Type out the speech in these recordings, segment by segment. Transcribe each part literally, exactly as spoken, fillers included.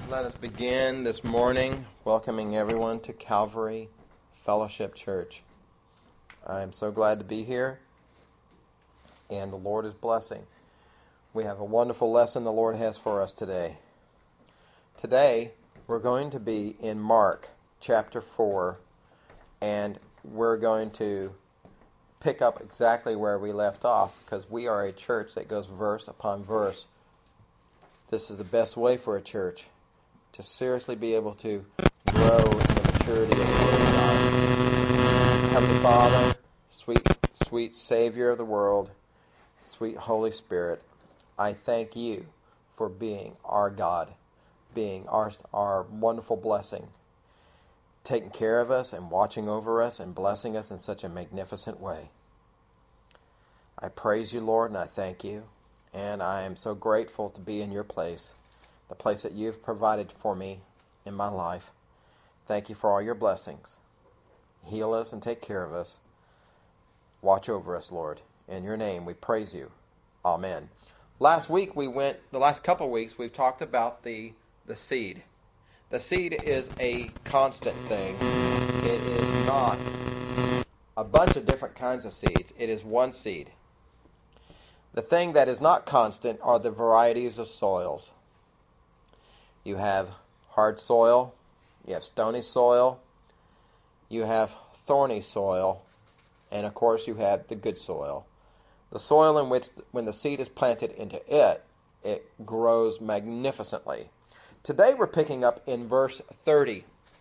Let us begin this morning welcoming everyone to Calvary Fellowship Church. I am so glad to be here, and the Lord is blessing. We have a wonderful lesson the Lord has for us today. Today, we're going to be in Mark chapter four, and we're going to pick up exactly where we left off, because we are a church that goes verse upon verse. This is the best way for a church to seriously be able to grow in the maturity of the Word of God. Heavenly Father, sweet, sweet Savior of the world, sweet Holy Spirit, I thank you for being our God, being our, our wonderful blessing, taking care of us and watching over us and blessing us in such a magnificent way. I praise you, Lord, and I thank you, and I am so grateful to be in your place, the place that you've provided for me in my life. Thank you for all your blessings. Heal us and take care of us. Watch over us, Lord. In your name we praise you. Amen. Last week we went, the last couple of weeks, we've talked about the, the seed. The seed is a constant thing. It is not a bunch of different kinds of seeds. It is one seed. The thing that is not constant are the varieties of soils. You have hard soil, you have stony soil, you have thorny soil, and of course you have the good soil. The soil in which, when the seed is planted into it, it grows magnificently. Today we're picking up in verse thirty.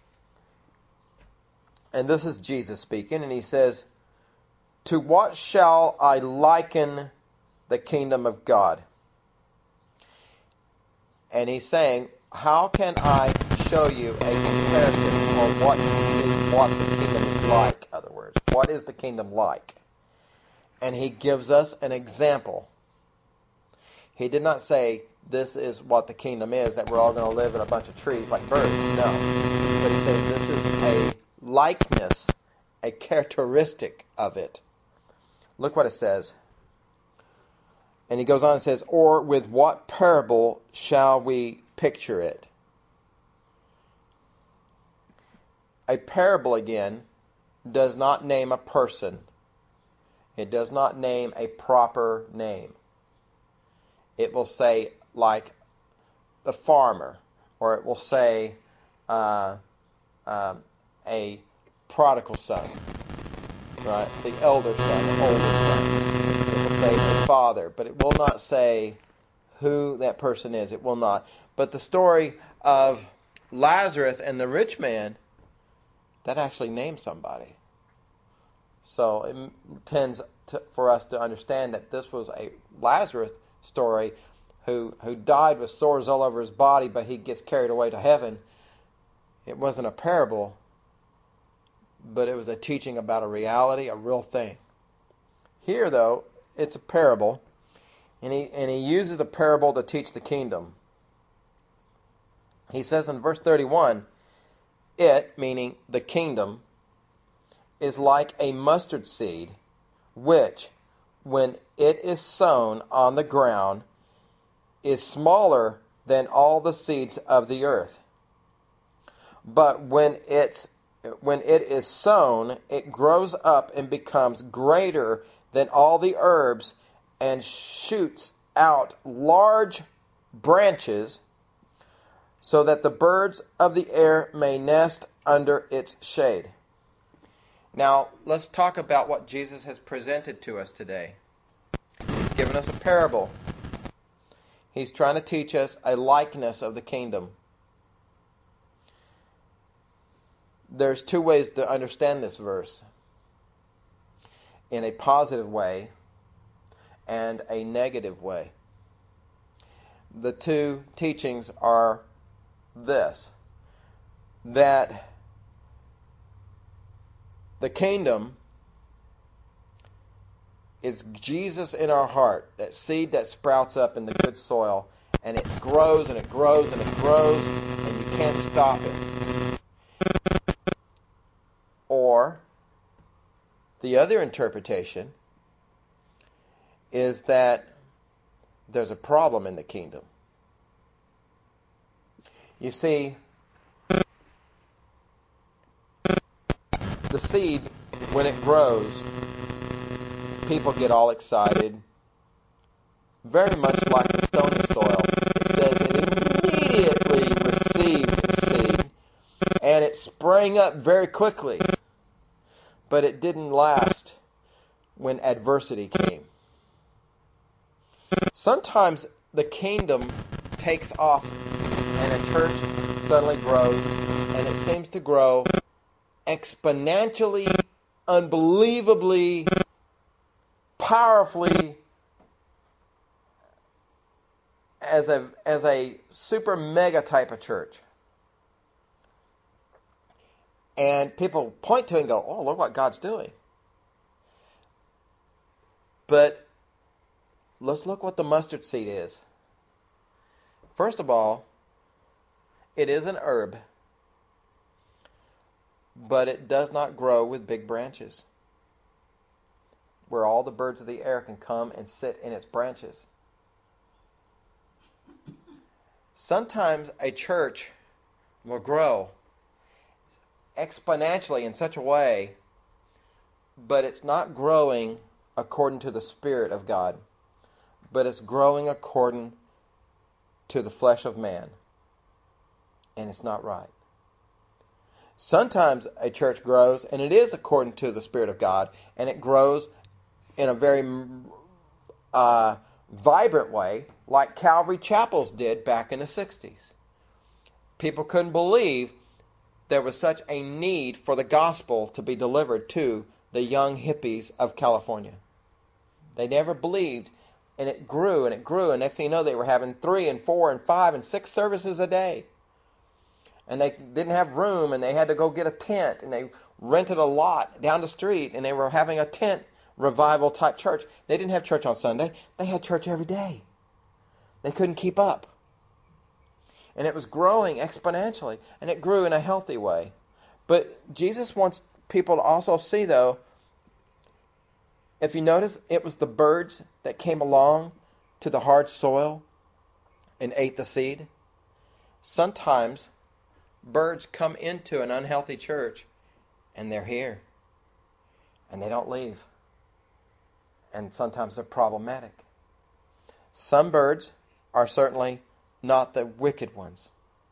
And this is Jesus speaking, and he says, "To what shall I liken the kingdom of God?" And he's saying, how can I show you a comparison on what is what the kingdom is like? In other words, what is the kingdom like? And he gives us an example. He did not say, this is what the kingdom is, that we're all going to live in a bunch of trees like birds. No. But he says this is a likeness, a characteristic of it. Look what it says. And he goes on and says, or with what parable shall we picture it? A parable, again, does not name a person. It does not name a proper name. It will say, like, the farmer, or it will say uh, um, a prodigal son, right? The elder son, the older son. It will say a father, but it will not say who that person is. It will not. But the story of Lazarus and the rich man, that actually names somebody. So it tends to, for us to understand that this was a Lazarus story who, who died with sores all over his body, but he gets carried away to heaven. It wasn't a parable, but it was a teaching about a reality, a real thing. Here, though, it's a parable, and he and he uses a parable to teach the kingdom. He says in verse thirty-one, it, meaning the kingdom, is like a mustard seed, which, when it is sown on the ground, is smaller than all the seeds of the earth. But when it's when it is sown, it grows up and becomes greater than all the herbs, and shoots out large branches, so that the birds of the air may nest under its shade. Now, let's talk about what Jesus has presented to us today. He's given us a parable. He's trying to teach us a likeness of the kingdom. There's two ways to understand this verse. In a positive way and a negative way. The two teachings are this, that the kingdom is Jesus in our heart, that seed that sprouts up in the good soil, and it grows and it grows and it grows, and you can't stop it. Or the other interpretation is that there's a problem in the kingdom. You see, the seed, when it grows, people get all excited, very much like the stony soil. It says it immediately received its seed, and it sprang up very quickly, but it didn't last when adversity came. Sometimes the kingdom takes off and a church suddenly grows, and it seems to grow exponentially, unbelievably, powerfully, as a as a super mega type of church. And people point to it and go, oh, look what God's doing. But let's look what the mustard seed is. First of all, it is an herb, but it does not grow with big branches where all the birds of the air can come and sit in its branches. Sometimes a church will grow exponentially in such a way, but it's not growing according to the Spirit of God, but it's growing according to the flesh of man, and it's not right. Sometimes a church grows, and it is according to the Spirit of God, and it grows in a very uh, vibrant way, like Calvary Chapels did back in the sixties. People couldn't believe there was such a need for the gospel to be delivered to the young hippies of California. They never believed, and it grew and it grew, and next thing you know, they were having three and four and five and six services a day. And they didn't have room, and they had to go get a tent, and they rented a lot down the street, and they were having a tent revival type church. They didn't have church on Sunday. They had church every day. They couldn't keep up. And it was growing exponentially, and it grew in a healthy way. But Jesus wants people to also see, though, if you notice, it was the birds that came along to the hard soil and ate the seed. Sometimes birds come into an unhealthy church, and they're here, and they don't leave. And sometimes they're problematic. Some birds are certainly not the wicked ones.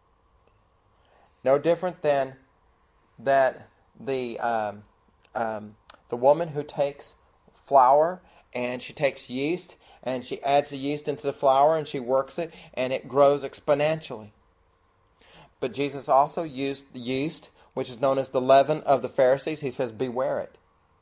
No different than that the um, um, the woman who takes flour and she takes yeast and she adds the yeast into the flour and she works it and it grows exponentially. But Jesus also used the yeast, which is known as the leaven of the Pharisees. He says, beware it.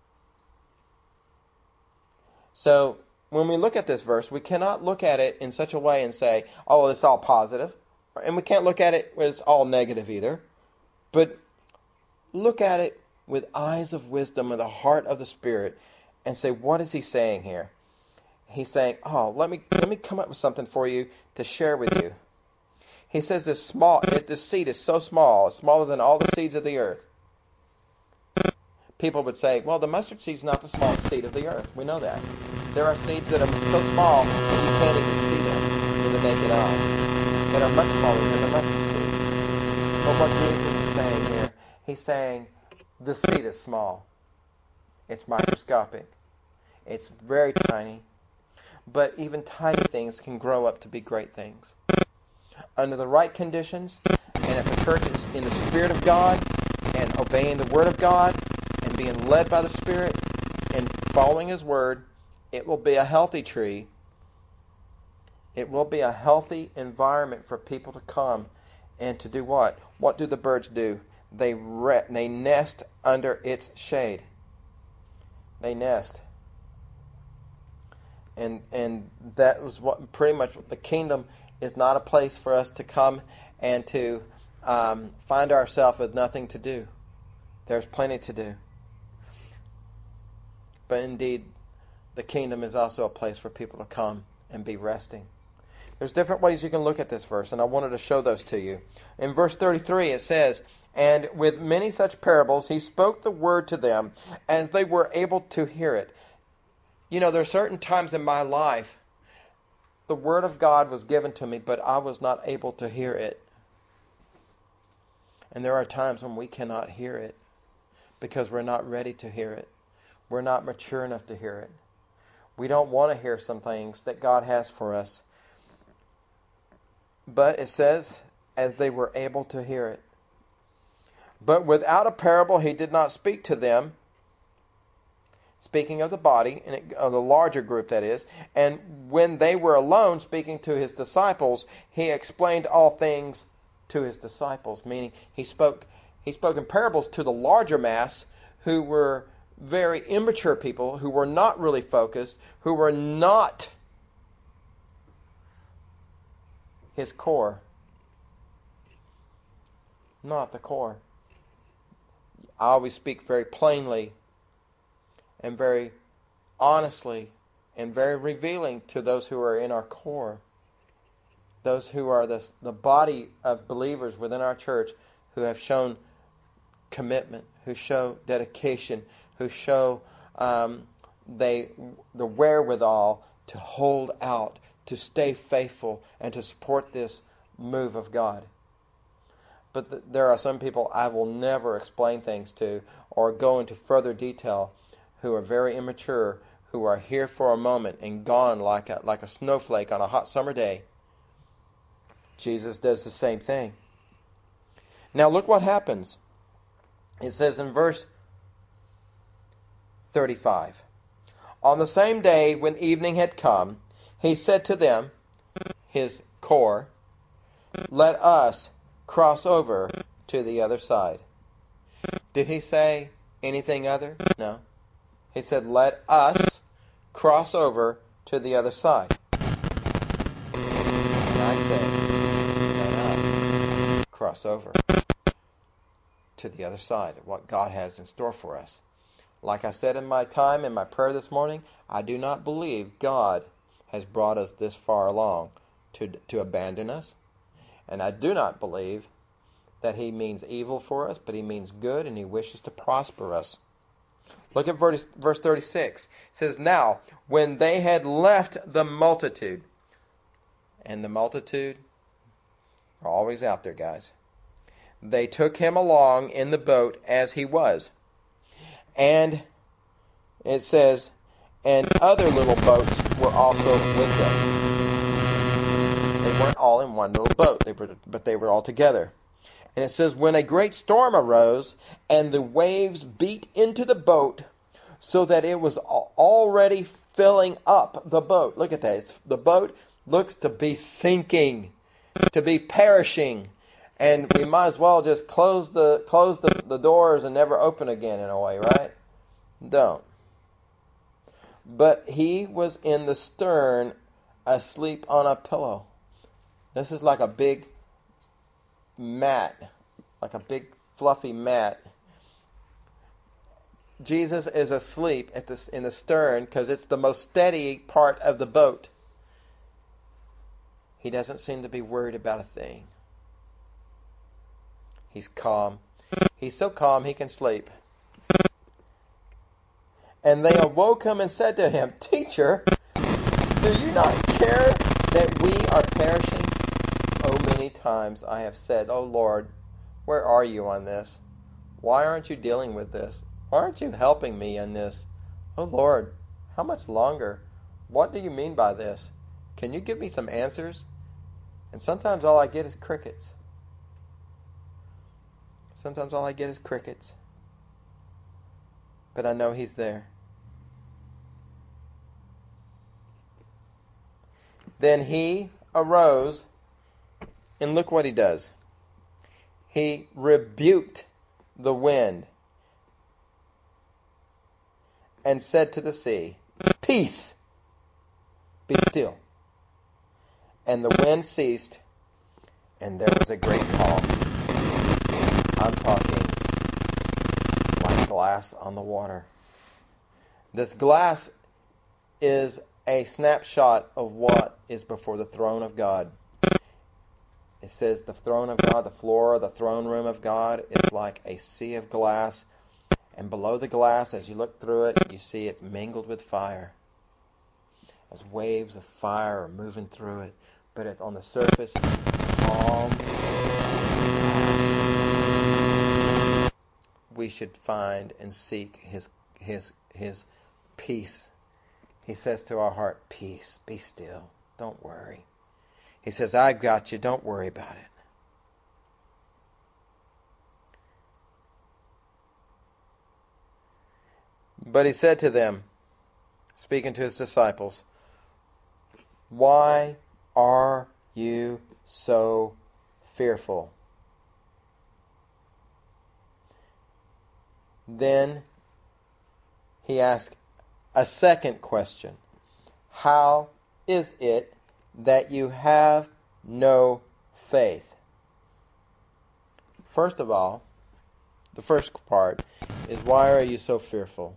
So when we look at this verse, we cannot look at it in such a way and say, oh, it's all positive. And we can't look at it as all negative either. But look at it with eyes of wisdom and the heart of the Spirit and say, what is he saying here? He's saying, oh, let me let me come up with something for you to share with you. He says this small, this seed is so small, it's smaller than all the seeds of the earth. People would say, well, the mustard seed is not the smallest seed of the earth. We know that. There are seeds that are so small that you can't even see them with the naked eye, that are much smaller than the mustard seed. But what Jesus is saying here, he's saying the seed is small. It's microscopic. It's very tiny. But even tiny things can grow up to be great things. Under the right conditions, and if a church is in the Spirit of God and obeying the Word of God and being led by the Spirit and following His Word, it will be a healthy tree. It will be a healthy environment for people to come and to do what? What do the birds do? They re- they nest under its shade. They nest. And and that was what pretty much the kingdom is not a place for us to come and to um, find ourselves with nothing to do. There's plenty to do. But indeed, the kingdom is also a place for people to come and be resting. There's different ways you can look at this verse, and I wanted to show those to you. In verse thirty-three, it says, and with many such parables, he spoke the word to them as they were able to hear it. You know, there are certain times in my life the Word of God was given to me, but I was not able to hear it. And there are times when we cannot hear it because we're not ready to hear it. We're not mature enough to hear it. We don't want to hear some things that God has for us. But it says, as they were able to hear it. But without a parable he did not speak to them. Speaking of the body, and of the larger group that is. And when they were alone speaking to his disciples, he explained all things to his disciples. Meaning he spoke, he spoke in parables to the larger mass who were very immature people, who were not really focused, who were not his core. Not the core. I always speak very plainly and very honestly and very revealing to those who are in our core. Those who are the, the body of believers within our church who have shown commitment, who show dedication, who show um, they the wherewithal to hold out, to stay faithful, and to support this move of God. But th- there are some people I will never explain things to or go into further detail who are very immature, who are here for a moment and gone like a, like a snowflake on a hot summer day. Jesus does the same thing. Now look what happens. It says in verse thirty-five, on the same day when evening had come, he said to them, his core, let us cross over to the other side. Did he say anything other? No. He said, let us cross over to the other side. And I say, let us cross over to the other side of what God has in store for us. Like I said in my time, in my prayer this morning, I do not believe God has brought us this far along to, to abandon us. And I do not believe that he means evil for us, but he means good, and he wishes to prosper us. Look at verse, verse thirty-six. It says, now, when they had left the multitude, and the multitude are always out there, guys, they took him along in the boat as he was. And it says, and other little boats were also with them. They weren't all in one little boat, they were, but they were all together. And it says, when a great storm arose, and the waves beat into the boat, so that it was already filling up the boat. Look at that. It's, the boat looks to be sinking, to be perishing. And we might as well just close the close the, the doors and never open again in a way, right? Don't. But he was in the stern, asleep on a pillow. This is like a big mat, like a big fluffy mat. Jesus is asleep at the, in the stern because it's the most steady part of the boat. He doesn't seem to be worried about a thing. He's calm. He's so calm he can sleep. And they awoke him and said to him, Teacher, do you not care that we are perishing? Oh, many times I have said, Oh Lord, where are you on this? Why aren't you dealing with this? Why aren't you helping me in this? Oh Lord, how much longer? What do you mean by this? Can you give me some answers? And sometimes all I get is crickets. Sometimes all I get is crickets. But I know he's there. Then he arose, and look what he does. He rebuked the wind and said to the sea, Peace, be still. And the wind ceased, and there was a great calm. I'm talking like glass on the water. This glass is a snapshot of what is before the throne of God. It says the throne of God, the floor of the throne room of God is like a sea of glass. And below the glass, as you look through it, you see it mingled with fire. As waves of fire are moving through it. But it, on the surface, it's calm. we should find and seek His His His peace. He says to our heart, peace, be still, don't worry. He says, I've got you, don't worry about it. But He said to them, speaking to His disciples, why are you so fearful? Then He asked a second question. How is it that you have no faith? First of all, the first part is, why are you so fearful?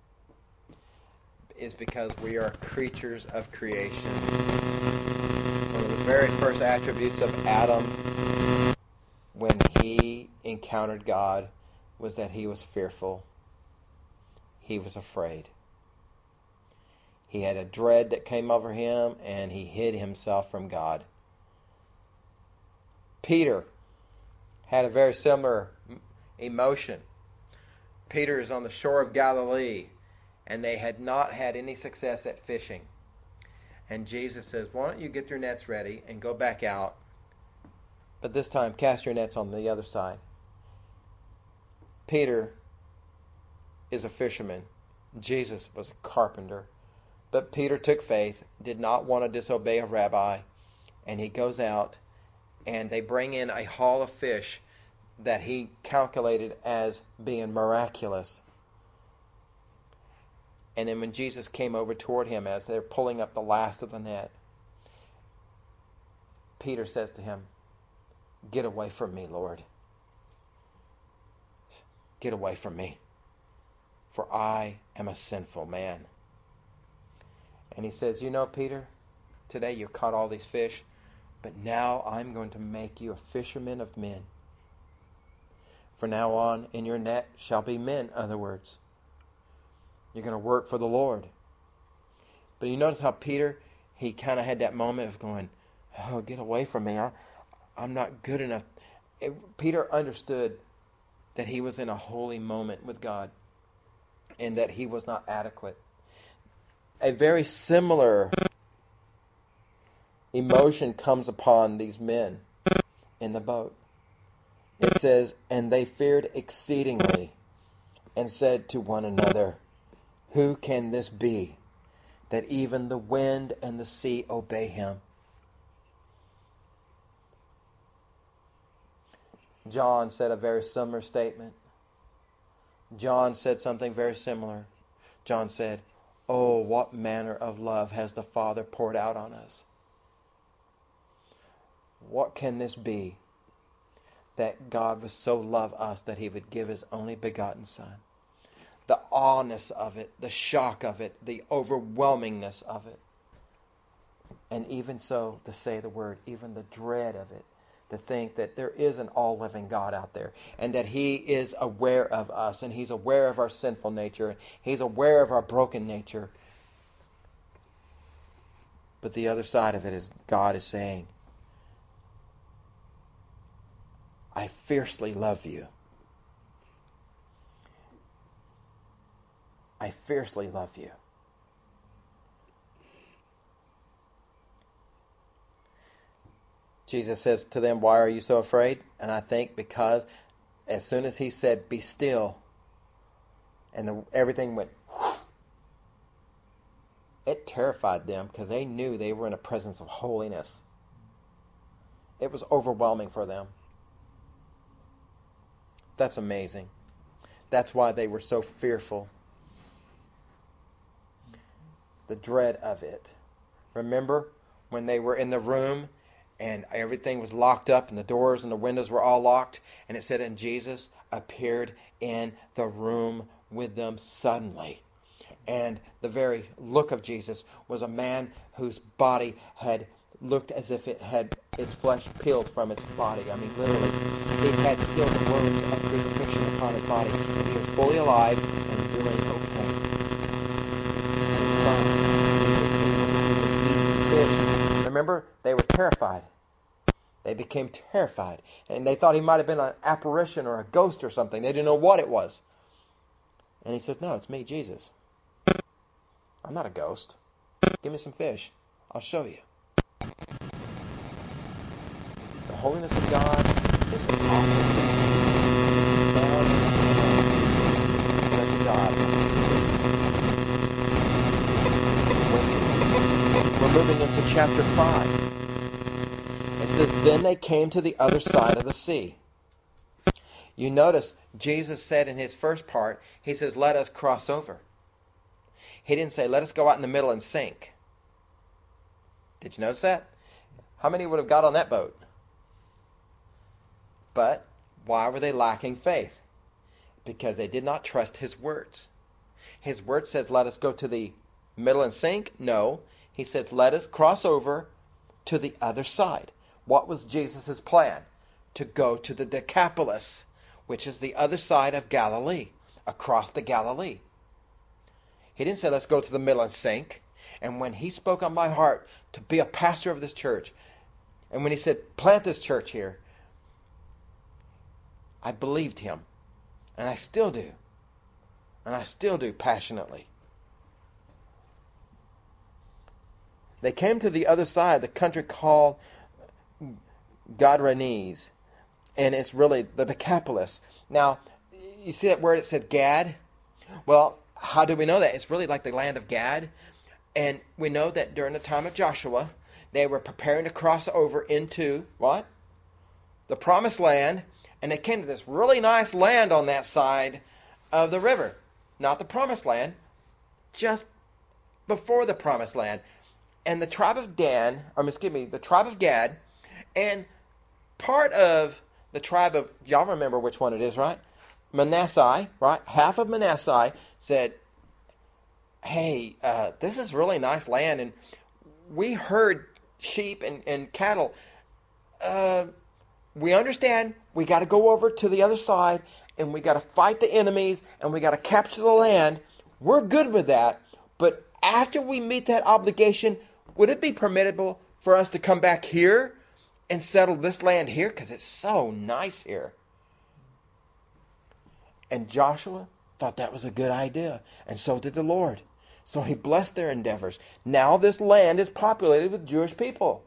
Is because we are creatures of creation. One of the very first attributes of Adam when he encountered God was that he was fearful. He was afraid. He had a dread that came over him, and he hid himself from God. Peter had a very similar emotion. Peter is on the shore of Galilee, and they had not had any success at fishing. And Jesus says, why don't you get your nets ready and go back out, but this time cast your nets on the other side. Peter is a fisherman. Jesus was a carpenter. But Peter took faith, did not want to disobey a rabbi, and he goes out, and they bring in a haul of fish that he calculated as being miraculous. And then when Jesus came over toward him as they're pulling up the last of the net, Peter says to him, get away from me, Lord. Get away from me, for I am a sinful man. And he says, you know, Peter, today you caught all these fish, but now I'm going to make you a fisherman of men. From now on, in your net shall be men, in other words. You're going to work for the Lord. But you notice how Peter, he kind of had that moment of going, oh, get away from me. I, I'm not good enough. It, Peter understood that he was in a holy moment with God and that he was not adequate. A very similar emotion comes upon these men in the boat. It says, and they feared exceedingly and said to one another, who can this be, that even the wind and the sea obey him? John said a very similar statement. John said something very similar. John said, oh, what manner of love has the Father poured out on us? What can this be, that God would so love us that He would give His only begotten Son? The awness of it, the shock of it, the overwhelmingness of it. And even so, to say the word, even the dread of it, to think that there is an all-living God out there, and that He is aware of us, and He's aware of our sinful nature, and He's aware of our broken nature. But the other side of it is God is saying, I fiercely love you. I fiercely love you. Jesus says to them, why are you so afraid? And I think because as soon as He said, be still, and the, everything went, whoosh, it terrified them because they knew they were in a presence of holiness. It was overwhelming for them. That's amazing. That's why they were so fearful. The dread of it. Remember when they were in the room and everything was locked up and the doors and the windows were all locked, and it said, and Jesus appeared in the room with them suddenly. And the very look of Jesus was a man whose body had looked as if it had its flesh peeled from its body. I mean, literally, he had still the wounds of crucifixion upon his body. And he was fully alive and doing okay. And his fine. He was able to eat fish. Remember, they were terrified. They became terrified, and they thought he might have been an apparition or a ghost or something. They didn't know what it was. And he said, no, it's me, Jesus. I'm not a ghost. Give me some fish. I'll show you. The holiness of God is impossible to be found in such a God as Jesus. We're moving into chapter five. It says, then they came to the other side of the sea. You notice Jesus said in his first part, he says, let us cross over. He didn't say, let us go out in the middle and sink. Did you notice that? How many would have got on that boat? But why were they lacking faith? Because they did not trust his words. His word says, let us go to the middle and sink. No. He says, let us cross over to the other side. What was Jesus' plan? To go to the Decapolis, which is the other side of Galilee, across the Galilee. He didn't say, let's go to the middle and sink. And when he spoke on my heart to be a pastor of this church, and when he said, plant this church here, I believed him. And I still do. And I still do passionately. They came to the other side, the country called Gadarenes. And it's really the Decapolis. Now, you see that word it said Gad? Well, how do we know that? It's really like the land of Gad. And we know that during the time of Joshua, they were preparing to cross over into, what? The promised land. And they came to this really nice land on that side of the river. Not the promised land, just before the promised land. And the tribe of Dan, or excuse me, the tribe of Gad, and part of the tribe of, y'all remember which one it is, right? Manasseh, right? Half of Manasseh said, hey, uh, this is really nice land, and we herd sheep and, and cattle. Uh, we understand we got to go over to the other side, and we got to fight the enemies, and we got to capture the land. We're good with that, but after we meet that obligation, would it be permissible for us to come back here and settle this land here? Because it's so nice here. And Joshua thought that was a good idea, and so did the Lord. So he blessed their endeavors. Now this land is populated with Jewish people.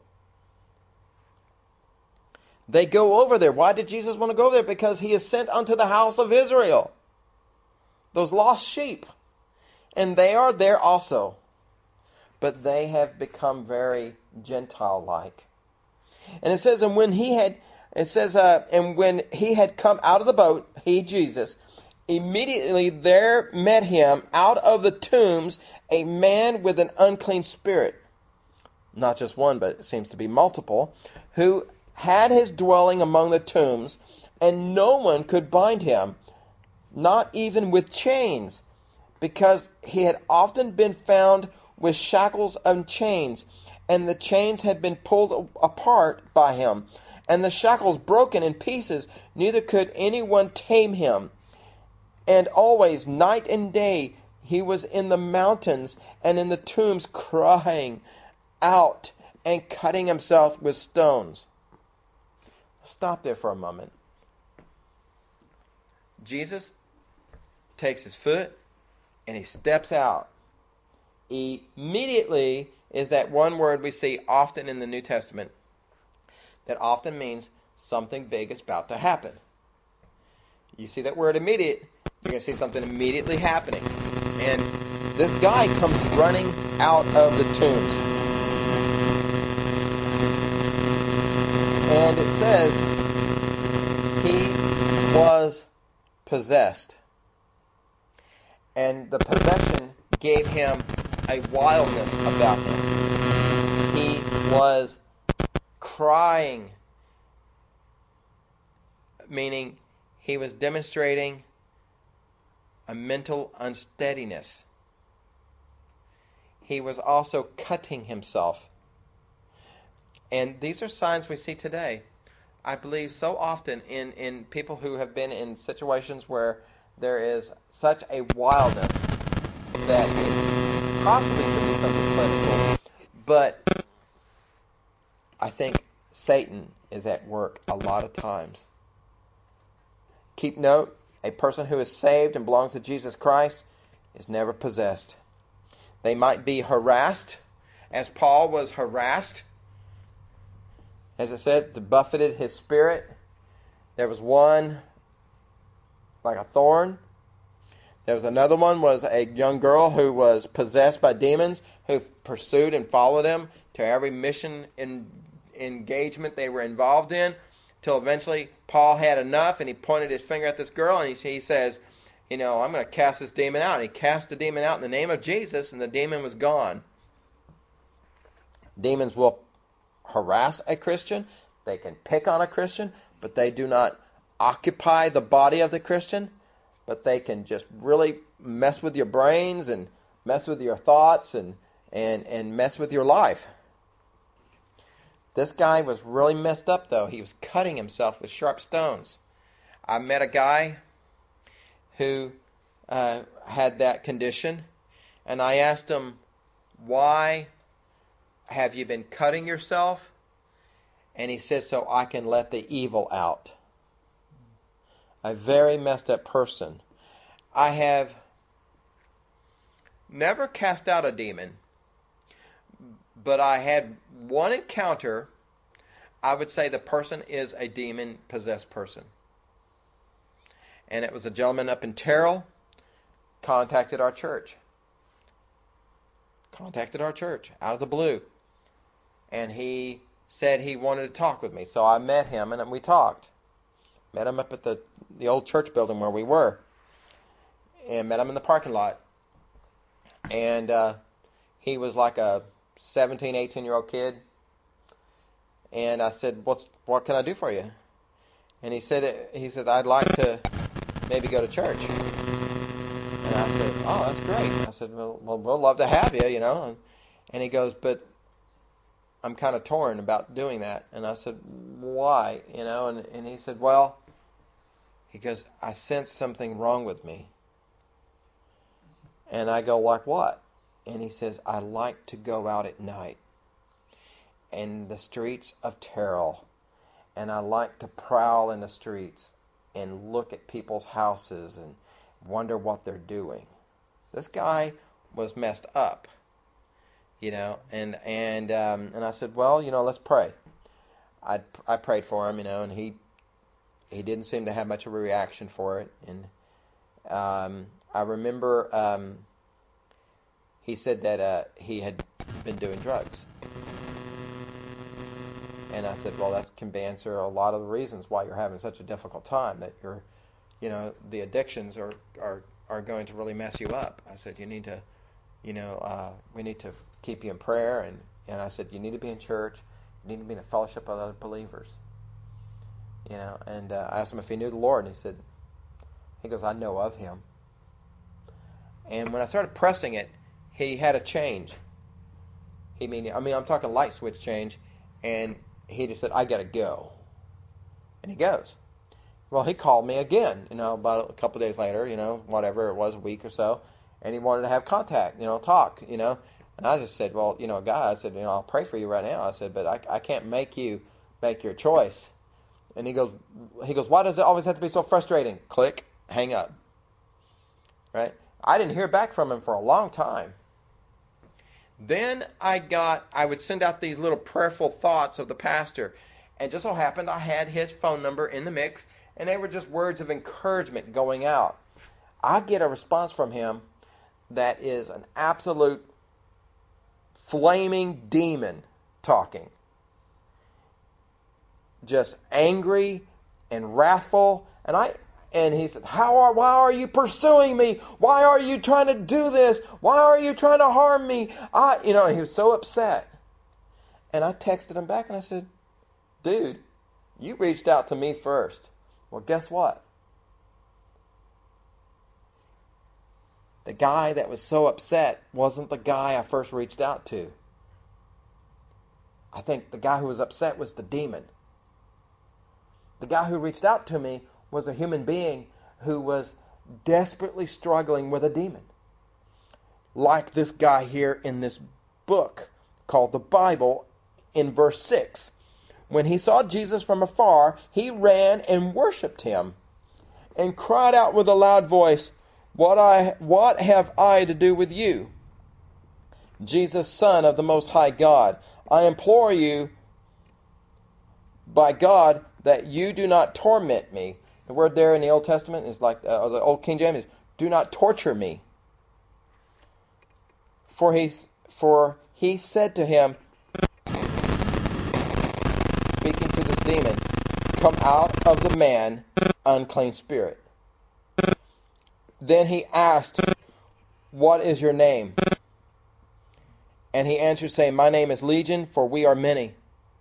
They go over there. Why did Jesus want to go there? Because he is sent unto the house of Israel, those lost sheep. And they are there also. But they have become very Gentile-like. And it says, and when he had, it says, uh, and when he had come out of the boat, he, Jesus, immediately there met him out of the tombs a man with an unclean spirit. Not just one, but it seems to be multiple, who had his dwelling among the tombs, and no one could bind him, not even with chains, because he had often been found with shackles and chains, and the chains had been pulled apart by him, and the shackles broken in pieces, neither could anyone tame him. And always, night and day, he was in the mountains and in the tombs crying out and cutting himself with stones. Stop there for a moment. Jesus takes his foot and he steps out. Immediately is that one word we see often in the New Testament that often means something big is about to happen. You see that word immediate, you're going to see something immediately happening. And this guy comes running out of the tombs. And it says he was possessed. And the possession gave him a wildness about him. He was crying, meaning he was demonstrating a mental unsteadiness. He was also cutting himself. And these are signs we see today, I believe, so often in, in people who have been in situations where there is such a wildness that it possibly could be something clinical. But I think Satan is at work a lot of times. Keep note, a person who is saved and belongs to Jesus Christ is never possessed. They might be harassed, as Paul was harassed. As I said, the buffeted his spirit. There was one like a thorn. There was another one, was a young girl who was possessed by demons, who pursued and followed him to every mission and engagement they were involved in, till eventually Paul had enough, and he pointed his finger at this girl, and he, he says, you know, I'm going to cast this demon out. And he cast the demon out in the name of Jesus, and the demon was gone. Demons will harass a Christian. They can pick on a Christian, but they do not occupy the body of the Christian. But they can just really mess with your brains and mess with your thoughts and, and, and mess with your life. This guy was really messed up, though. He was cutting himself with sharp stones. I met a guy who uh, had that condition, and I asked him, why have you been cutting yourself? And he said, so I can let the evil out. A very messed up person. I have never cast out a demon, but I had one encounter. I would say the person is a demon-possessed person. And it was a gentleman up in Terrell, contacted our church. Contacted our church out of the blue. And he said he wanted to talk with me. So I met him and we talked. Met him up at the, the old church building where we were. And met him in the parking lot. And uh, he was like a seventeen, eighteen-year-old kid. And I said, "What's what can I do for you?" And he said, he said, I'd like to maybe go to church. And I said, oh, that's great. I said, well, well we'll love to have you, you know. And he goes, but I'm kind of torn about doing that. And I said, why? You know, and, and he said, well, he goes, I sense something wrong with me. And I go, like what? And he says, I like to go out at night in the streets of Terrell. And I like to prowl in the streets and look at people's houses and wonder what they're doing. This guy was messed up, you know, and and um, and I said, well, you know, let's pray. I I prayed for him, you know, and he he didn't seem to have much of a reaction for it. And um, I remember um, he said that uh, he had been doing drugs. And I said, well, that can answer a lot of the reasons why you're having such a difficult time, that you're, you know, the addictions are, are, are going to really mess you up. I said, you need to, you know, uh, we need to keep you in prayer. And, and I said, you need to be in church. You need to be in a fellowship of other believers. You know, and uh, I asked him if he knew the Lord, and he said, he goes, I know of him. And when I started pressing it, he had a change. He mean, I mean, I'm talking light switch change, and he just said, I got to go. And he goes. Well, he called me again, you know, about a couple of days later, you know, whatever it was, a week or so, and he wanted to have contact, you know, talk, you know. And I just said, well, you know, God, I said, you know, I'll pray for you right now. I said, but I, I can't make you make your choice. And he goes, he goes, why does it always have to be so frustrating? Click, hang up. Right? I didn't hear back from him for a long time. Then I got, I would send out these little prayerful thoughts of the pastor. And just so happened I had his phone number in the mix, and they were just words of encouragement going out. I get a response from him that is an absolute flaming demon talking. Just angry and wrathful. And I and he said, How are why are you pursuing me? Why are you trying to do this? Why are you trying to harm me? I you know, and he was so upset. And I texted him back and I said, dude, you reached out to me first. Well, guess what? The guy that was so upset wasn't the guy I first reached out to. I think the guy who was upset was the demon. The guy who reached out to me was a human being who was desperately struggling with a demon. Like this guy here in this book called the Bible in verse six, When he saw Jesus from afar, he ran and worshipped him, and cried out with a loud voice, What I what have I to do with you, Jesus, Son of the Most High God? I implore you by God that you do not torment me. The word there in the Old Testament is like, uh, the Old King James is, do not torture me. For he, for he said to him, speaking to this demon, come out of the man, unclean spirit. Then he asked, what is your name? And he answered, saying, my name is Legion, for we are many.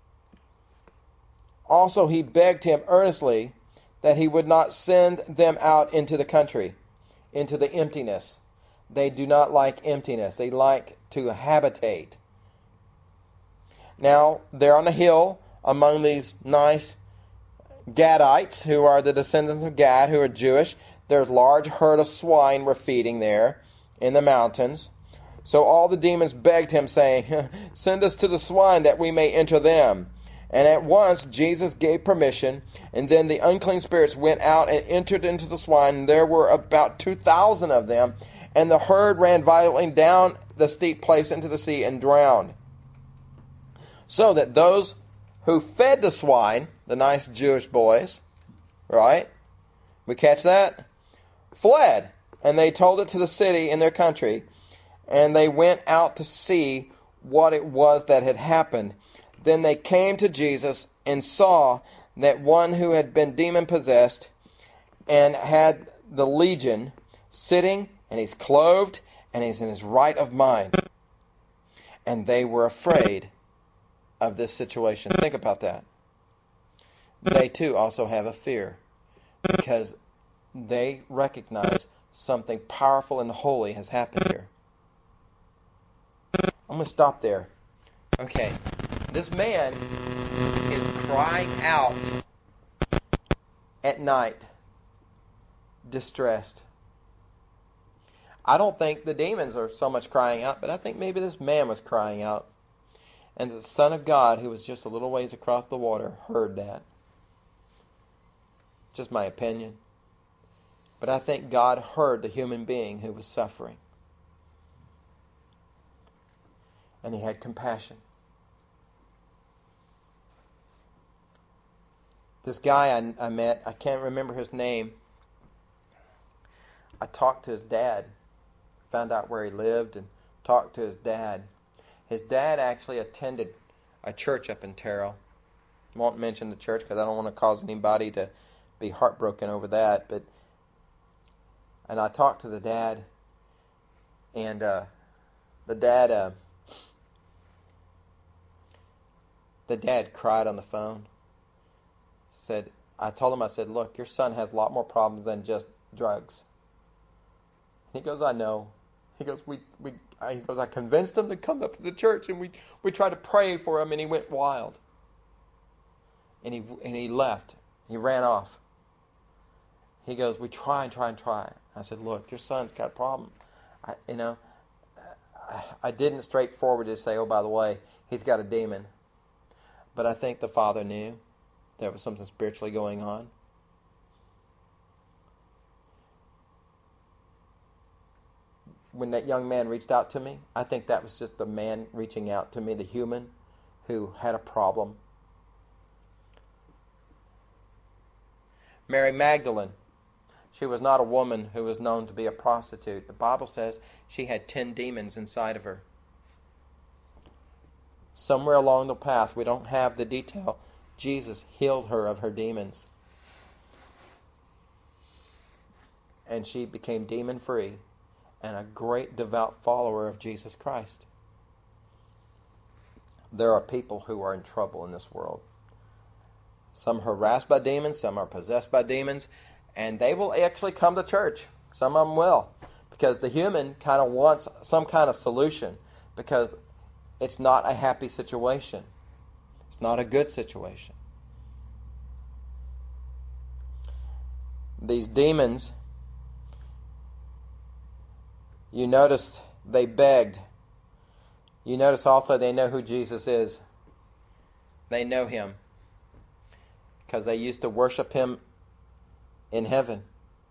Also he begged him earnestly that he would not send them out into the country, into the emptiness. They do not like emptiness. They like to habitate. Now, they're on a hill among these nice Gadites, who are the descendants of Gad, who are Jewish. There's a large herd of swine were feeding there in the mountains. So all the demons begged him, saying, send us to the swine that we may enter them. And at once Jesus gave permission, and then the unclean spirits went out and entered into the swine, and there were about two thousand of them, and the herd ran violently down the steep place into the sea and drowned. So that those who fed the swine, the nice Jewish boys, right? We catch that? Fled, and they told it to the city in their country, and they went out to see what it was that had happened. Then they came to Jesus and saw that one who had been demon-possessed and had the legion sitting, and he's clothed, and he's in his right of mind. And they were afraid of this situation. Think about that. They too also have a fear, because they recognize something powerful and holy has happened here. I'm going to stop there. Okay. This man is crying out at night, distressed. I don't think the demons are so much crying out, but I think maybe this man was crying out. And the Son of God, who was just a little ways across the water, heard that. Just my opinion. But I think God heard the human being who was suffering. And he had compassion. This guy I, I met, I can't remember his name. I talked to his dad, found out where he lived, and talked to his dad. His dad actually attended a church up in Terrell. I won't mention the church because I don't want to cause anybody to be heartbroken over that. But and I talked to the dad, and uh, the dad, uh, the dad cried on the phone. Said, I told him, I said, look, your son has a lot more problems than just drugs. He goes, I know. He goes, we, we, I, he goes, I convinced him to come up to the church, and we, we tried to pray for him, and he went wild. And he, and he left. He ran off. He goes, we try and try and try. I said, look, your son's got a problem. I, you know, I, I didn't straightforward just say, oh, by the way, he's got a demon. But I think the father knew there was something spiritually going on. When that young man reached out to me, I think that was just the man reaching out to me, the human who had a problem. Mary Magdalene, she was not a woman who was known to be a prostitute. The Bible says she had ten demons inside of her. Somewhere along the path, we don't have the detail, Jesus healed her of her demons. And she became demon-free and a great devout follower of Jesus Christ. There are people who are in trouble in this world. Some harassed by demons, some are possessed by demons, and they will actually come to church. Some of them will, because the human kind of wants some kind of solution, because it's not a happy situation. It's not a good situation. These demons, you notice they begged. You notice also they know who Jesus is. They know him. because they used to worship him in heaven.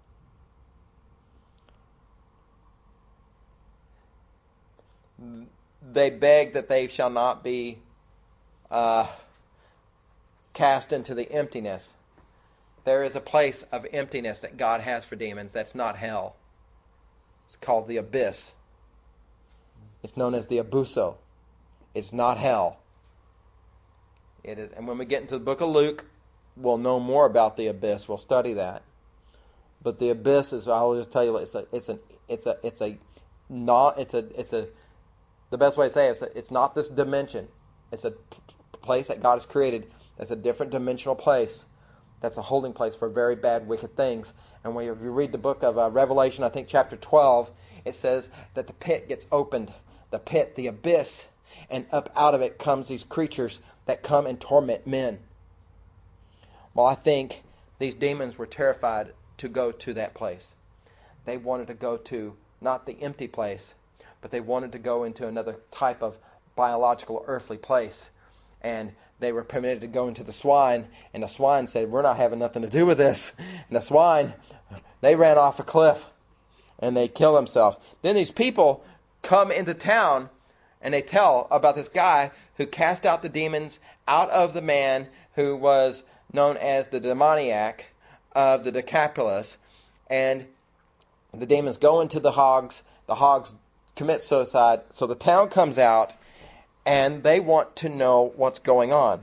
They beg that they shall not be uh, cast into the emptiness. There is a place of emptiness that God has for demons that's not hell. It's called the abyss. It's known as the abuso. It's not hell. It is, and when we get into the book of Luke, we'll know more about the abyss. We'll study that. But the abyss is, I'll just tell you, it's a, it's an, it's a, it's a, not, it's a, it's a. The best way to say it is that it's not this dimension. It's a place that God has created. That's a different dimensional place. That's a holding place for very bad, wicked things. And when you read the book of uh, Revelation, I think chapter twelve, it says that the pit gets opened. The pit, the abyss, and up out of it comes these creatures that come and torment men. Well, I think these demons were terrified to go to that place. They wanted to go to not the empty place, but they wanted to go into another type of biological earthly place. And they were permitted to go into the swine, and the swine said, we're not having nothing to do with this. And the swine, they ran off a cliff, and they killed themselves. Then these people come into town, and they tell about this guy who cast out the demons out of the man who was known as the demoniac of the Decapolis. And the demons go into the hogs. The hogs commit suicide. So the town comes out, and they want to know what's going on.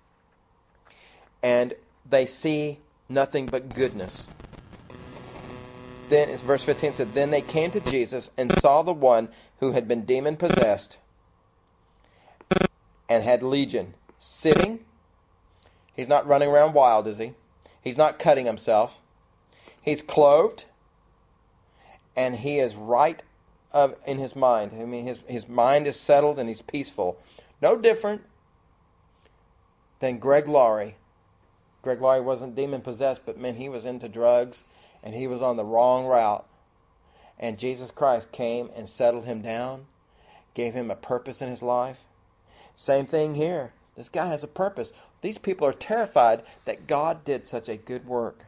And they see nothing but goodness. Then, it's verse fifteen said, then they came to Jesus and saw the one who had been demon-possessed and had legion sitting. He's not running around wild, is he? He's not cutting himself. He's clothed, and he is right of in his mind. I mean, his, his mind is settled and he's peaceful. No different than Greg Laurie. Greg Laurie wasn't demon-possessed, but man, he was into drugs, and he was on the wrong route. And Jesus Christ came and settled him down, gave him a purpose in his life. Same thing here. This guy has a purpose. These people are terrified that God did such a good work.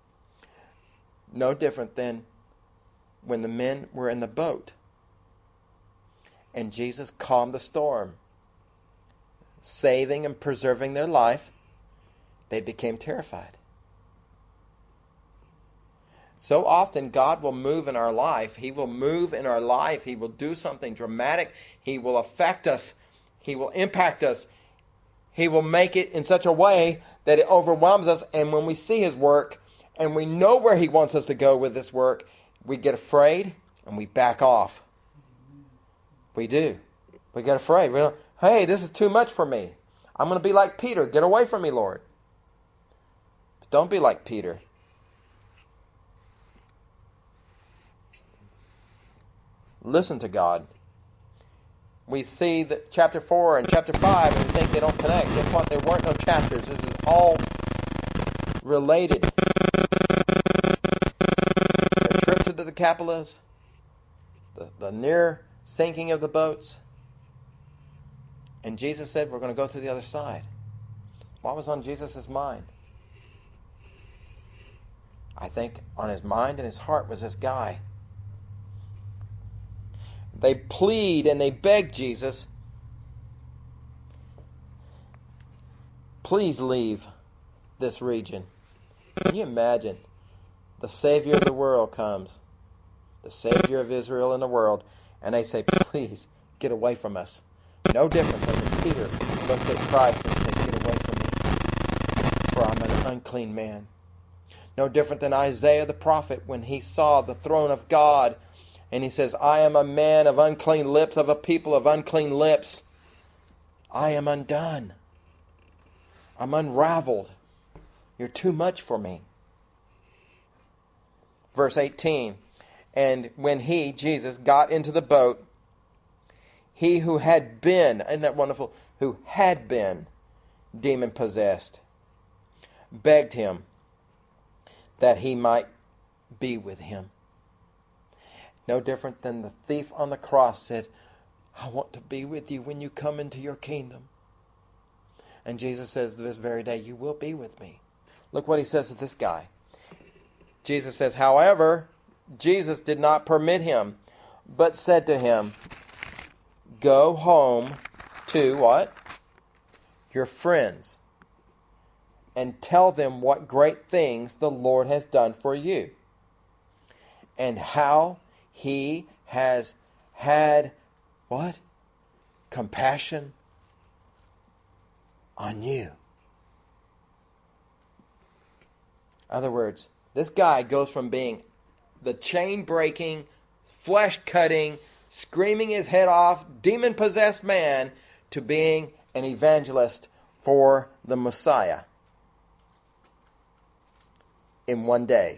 No different than when the men were in the boat and Jesus calmed the storm, saving and preserving their life. They became terrified. So often God will move in our life. He will move in our life. He will do something dramatic. He will affect us. He will impact us. He will make it in such a way that it overwhelms us. And when we see His work and we know where He wants us to go with this work, we get afraid and we back off. We do. We get afraid. We don't, hey, this is too much for me. I'm going to be like Peter. Get away from me, Lord. But don't be like Peter. Listen to God. We see that chapter four and chapter five, and we think they don't connect. Guess what? There weren't no chapters. This is all related. The trip to the Decapolis, the, the near sinking of the boats, and Jesus said, we're going to go to the other side. What was on Jesus' mind? I think on his mind and his heart was this guy. They plead and they beg Jesus, please leave this region. Can you imagine? The Savior of the world comes, the Savior of Israel and the world, and they say, please get away from us. No different than when Peter looked at Christ and said, get away from me, for I'm an unclean man. No different than Isaiah the prophet when he saw the throne of God, and he says, I am a man of unclean lips, of a people of unclean lips. I am undone. I'm unraveled. You're too much for me. Verse eighteen, and when he, Jesus, got into the boat, he who had been, isn't that wonderful, who had been demon-possessed, begged him that he might be with him. No different than the thief on the cross said, I want to be with you when you come into your kingdom. And Jesus says this very day, you will be with me. Look what he says to this guy. Jesus says, however, Jesus did not permit him, but said to him, go home to what? Your friends, and tell them what great things the Lord has done for you, and how he has had what? Compassion on you. In other words, this guy goes from being the chain-breaking, flesh-cutting, screaming his head off, demon-possessed man to being an evangelist for the Messiah in one day.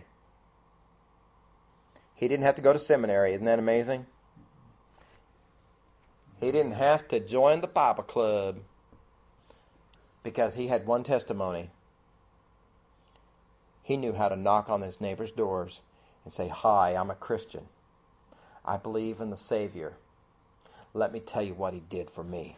He didn't have to go to seminary. Isn't that amazing? He didn't have to join the Bible club because he had one testimony. He knew how to knock on his neighbor's doors and say, hi, I'm a Christian. I believe in the Savior. Let me tell you what he did for me.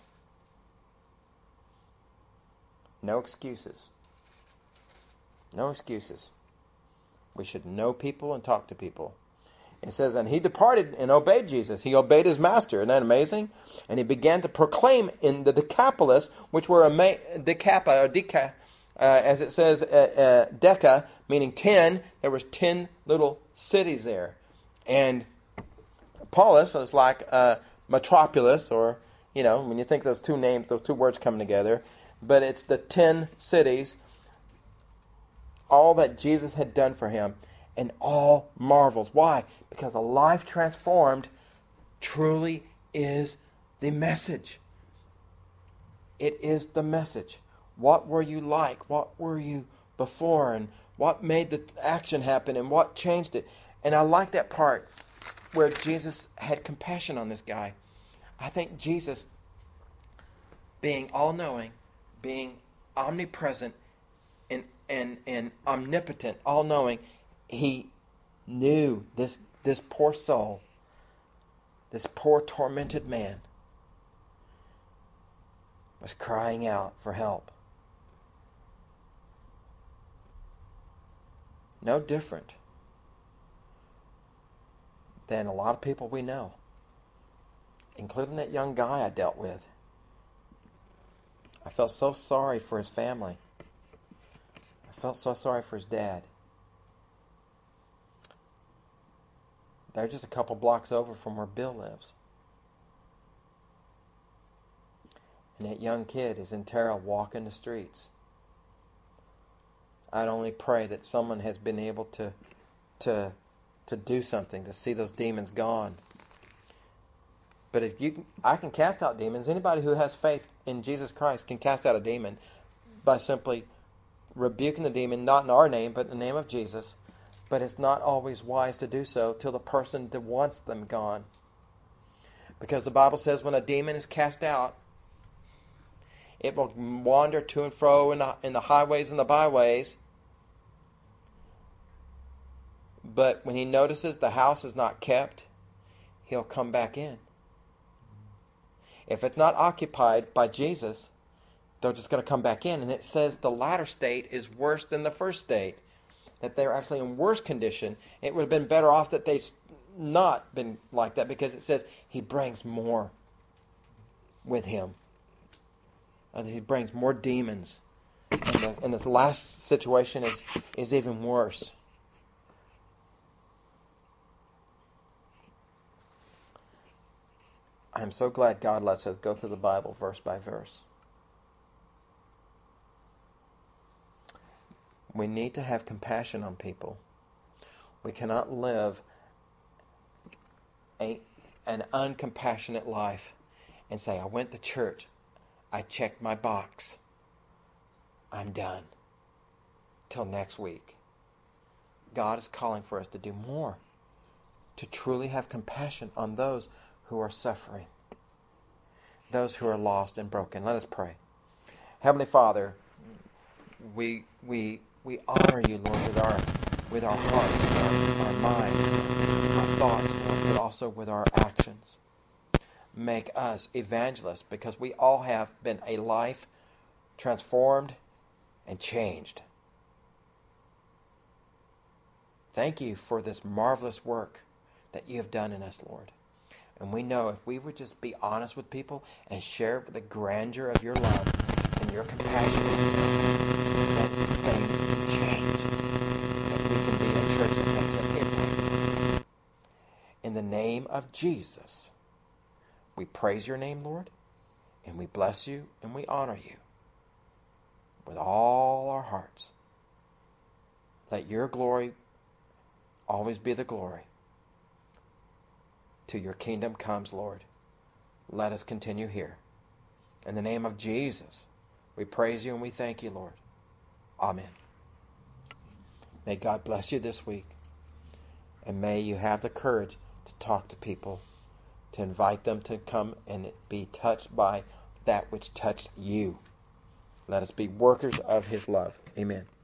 No excuses. No excuses. We should know people and talk to people. It says, and he departed and obeyed Jesus. He obeyed his master. Isn't that amazing? And he began to proclaim in the Decapolis, which were a ma- Decapa or Deca, uh, as it says, uh, uh, Deca, meaning ten. There was ten little cities there. And Polis was like uh, metropolis, or, you know, when you think those two names, those two words come together. But it's the ten cities, all that Jesus had done for him. And all marvels. Why? Because a life transformed truly is the message. It is the message. What were you like? What were you before? And what made the action happen? And what changed it? And I like that part where Jesus had compassion on this guy. I think Jesus, being all-knowing, being omnipresent, and, and, and omnipotent, all-knowing, he knew this this poor soul, this poor tormented man, was crying out for help. No different than a lot of people we know, including that young guy I dealt with. I felt so sorry for his family. I felt so sorry for his dad. They're just a couple blocks over from where Bill lives. And that young kid is in terror walking the streets. I'd only pray that someone has been able to to to do something to see those demons gone. But if you, I can cast out demons. Anybody who has faith in Jesus Christ can cast out a demon by simply rebuking the demon, not in our name, but in the name of Jesus. But it's not always wise to do so till the person that wants them gone. Because the Bible says when a demon is cast out, it will wander to and fro in the, in the highways and the byways. But when he notices the house is not kept, he'll come back in. If it's not occupied by Jesus, they're just going to come back in. And it says the latter state is worse than the first state. That they're actually in worse condition. It would have been better off that they not been like that, because it says he brings more with him. He brings more demons. And, the, and this last situation is, is even worse. I'm so glad God lets us go through the Bible verse by verse. We need to have compassion on people. We cannot live a, an uncompassionate life and say, I went to church, I checked my box, I'm done. Till next week. God is calling for us to do more, to truly have compassion on those who are suffering, those who are lost and broken. Let us pray. Heavenly Father, we we we honor you, Lord, with our with our hearts, our, our minds, our thoughts, Lord, but also with our actions. Make us evangelists, because we all have been a life transformed and changed. Thank you for this marvelous work that you have done in us, Lord. And we know if we would just be honest with people and share the grandeur of your love and your compassion with them, that things can change. That we can be a church that makes an impact. In the name of Jesus, we praise your name, Lord, and we bless you and we honor you with all our hearts. Let your glory always be the glory. Till your kingdom comes, Lord, let us continue here. In the name of Jesus, we praise you and we thank you, Lord. Amen. May God bless you this week, and may you have the courage to talk to people, to invite them to come and be touched by that which touched you. Let us be workers of his love. Amen.